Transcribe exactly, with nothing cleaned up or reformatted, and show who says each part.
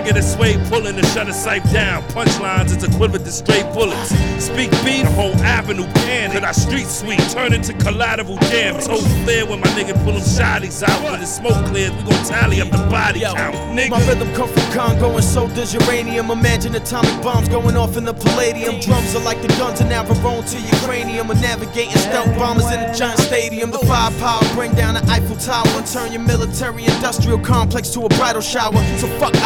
Speaker 1: nigga that sway pulling the shutter sight down. Punchlines is equivalent to straight bullets. Speak beat, whole avenue panic. Cause our street sweet turn into collateral jam. Toes clear when my nigga pull them shotties out. When the smoke clears, we gon' tally up the body
Speaker 2: Yo,
Speaker 1: count, nigga.
Speaker 2: My rhythm come from Congo and so does uranium. Imagine atomic bombs going off in the Palladium. Drums are like the guns in Navarone to your cranium. We're navigating stealth bombers in a giant stadium. The firepower bring down the Eiffel Tower and turn your military industrial complex to a bridal shower. So fuck